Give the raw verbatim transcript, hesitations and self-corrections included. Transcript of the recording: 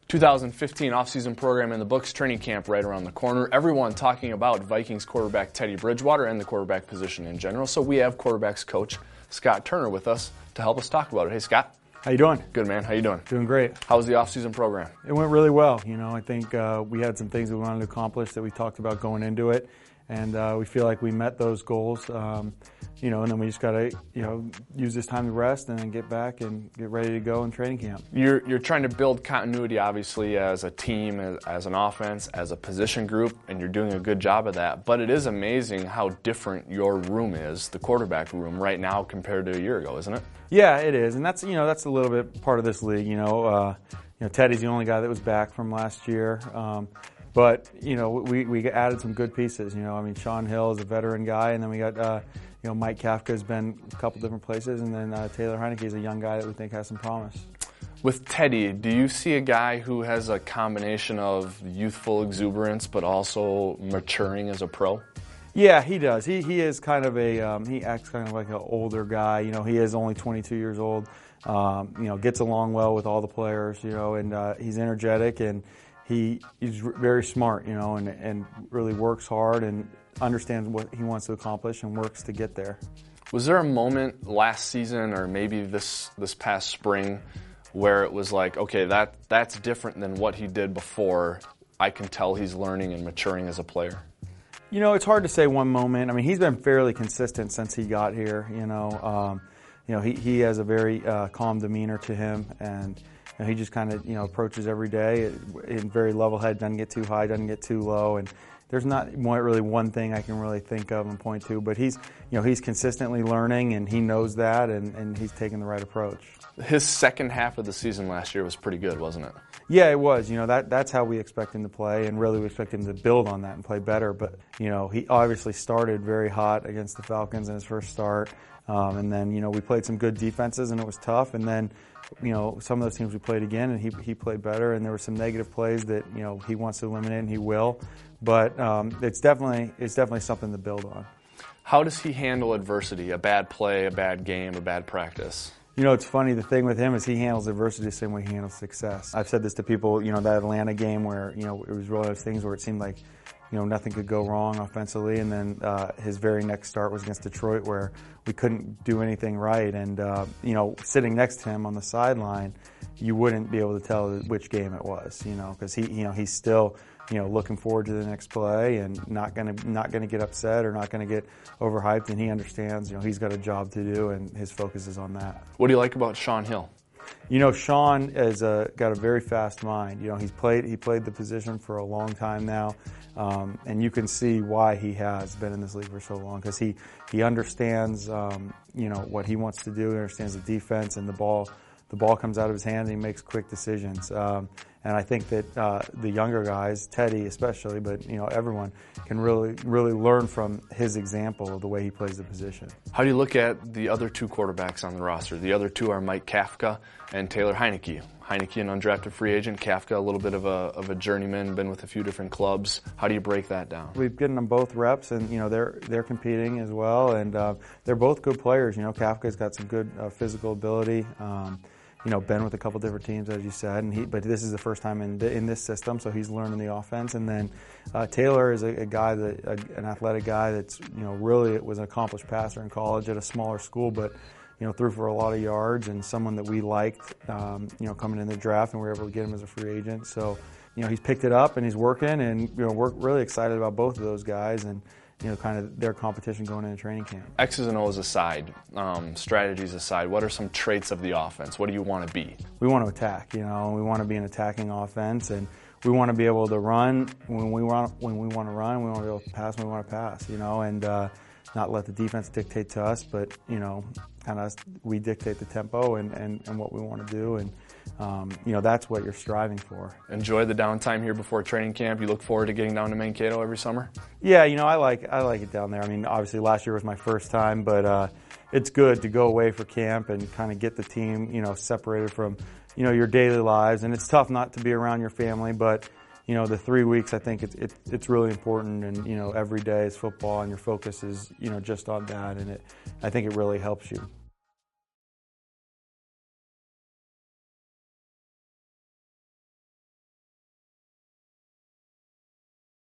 two thousand fifteen offseason program in the books, training camp right around the corner. Everyone talking about Vikings quarterback Teddy Bridgewater and the quarterback position in general. So we have quarterbacks coach Scott Turner with us to help us talk about it. Hey, Scott. How you doing? Good, man. How you doing? Doing great. How was the offseason program? It went really well. You know, I think uh, we had some things we wanted to accomplish that we talked about going into it, and uh, we feel like we met those goals. Um, you know, and then we just got to, you know, use this time to rest and then get back and get ready to go in training camp. You're you're trying to build continuity, obviously, as a team, as, as an offense, as a position group, and you're doing a good job of that. But it is amazing how different your room is, the quarterback room, right now compared to a year ago, isn't it? Yeah, it is, and that's you know that's a little bit part of this league. You know, uh, you know Teddy's the only guy that was back from last year. Um, But, you know, we, we added some good pieces. You know, I mean, Shaun Hill is a veteran guy, and then we got, uh, you know, Mike Kafka has been a couple different places, and then uh, Taylor Heinicke is a young guy that we think has some promise. With Teddy, do you see a guy who has a combination of youthful exuberance but also maturing as a pro? Yeah, he does. He he is kind of a, um, he acts kind of like an older guy. You know, he is only twenty-two years old. Um, you know, gets along well with all the players, you know, and uh, he's energetic, and He, he's very smart, you know, and, and really works hard and understands what he wants to accomplish and works to get there. Was there a moment last season or maybe this this past spring where it was like, okay, that that's different than what he did before. I can tell he's learning and maturing as a player? You know, it's hard to say one moment. I mean, he's been fairly consistent since he got here, you know. Um, you know, he, he has a very uh, calm demeanor to him, and you know, he just kind of, you know, approaches every day in very level head, doesn't get too high, doesn't get too low, and there's not really one thing I can really think of and point to, but he's, you know, he's consistently learning, and he knows that, and, and he's taking the right approach. His second half of the season last year was pretty good, wasn't it? Yeah, it was. You know, that that's how we expect him to play, and really we expect him to build on that and play better. But, you know, he obviously started very hot against the Falcons in his first start, um, and then, you know, we played some good defenses, and it was tough, and then, you know, some of those teams we played again, and he he played better, and there were some negative plays that, you know, he wants to eliminate, and he will. But um, it's definitely it's definitely something to build on. How does he handle adversity? A bad play, a bad game, a bad practice? You know, it's funny, the thing with him is he handles adversity the same way he handles success. I've said this to people, you know, that Atlanta game where, you know, it was one of those things where it seemed like, you know, nothing could go wrong offensively, and then uh, his very next start was against Detroit where we couldn't do anything right, and, uh, you know, sitting next to him on the sideline, you wouldn't be able to tell which game it was, you know, because he, you know, he's still, you know, looking forward to the next play and not gonna not gonna get upset or not gonna get overhyped, and he understands, you know, he's got a job to do, and his focus is on that. What do you like about Shaun Hill? You know, Shaun has uh, got a very fast mind. You know, he's played he played the position for a long time now, um, and you can see why he has been in this league for so long, because he he understands, um, you know, what he wants to do. He understands the defense, and the ball the ball comes out of his hand, and he makes quick decisions. Um, and I think that uh, the younger guys, Teddy especially, but you know, everyone can really really learn from his example of the way he plays the position. How do you look at the other two quarterbacks on the roster? The other two are Mike Kafka and Taylor Heinicke. Heinicke, an undrafted free agent. Kafka, a little bit of a of a journeyman, been with a few different clubs. How do you break that down? We've given them both reps, and you know they're they're competing as well, and uh, they're both good players. You know, Kafka's got some good uh, physical ability. Um, You know, been with a couple different teams, as you said, and he. But this is the first time in the, in this system, so he's learning the offense. And then uh, Taylor is a, a guy that a, an athletic guy that's, you know, really was an accomplished passer in college at a smaller school, but you know, threw for a lot of yards, and someone that we liked, um, you know, coming in the draft, and we were able to get him as a free agent. So, you know, he's picked it up and he's working, and you know, we're really excited about both of those guys, and you know, kind of their competition going into training camp. X's and O's aside, um, strategies aside, what are some traits of the offense? What do you want to be? We want to attack, you know, we want to be an attacking offense, and we want to be able to run when we want when we want to run, we want to be able to pass when we want to pass, you know, and uh, not let the defense dictate to us, but, you know, kind of we dictate the tempo and, and, and what we want to do, and Um, you know, that's what you're striving for. Enjoy the downtime here before training camp. You look forward to getting down to Mankato every summer? Yeah, you know, I like I like it down there. I mean, obviously last year was my first time, but uh, it's good to go away for camp and kind of get the team, you know, separated from, you know, your daily lives. And it's tough not to be around your family, but, you know, the three weeks, I think it's it, it's really important. And, you know, every day is football, and your focus is, you know, just on that. And it, I think it really helps you.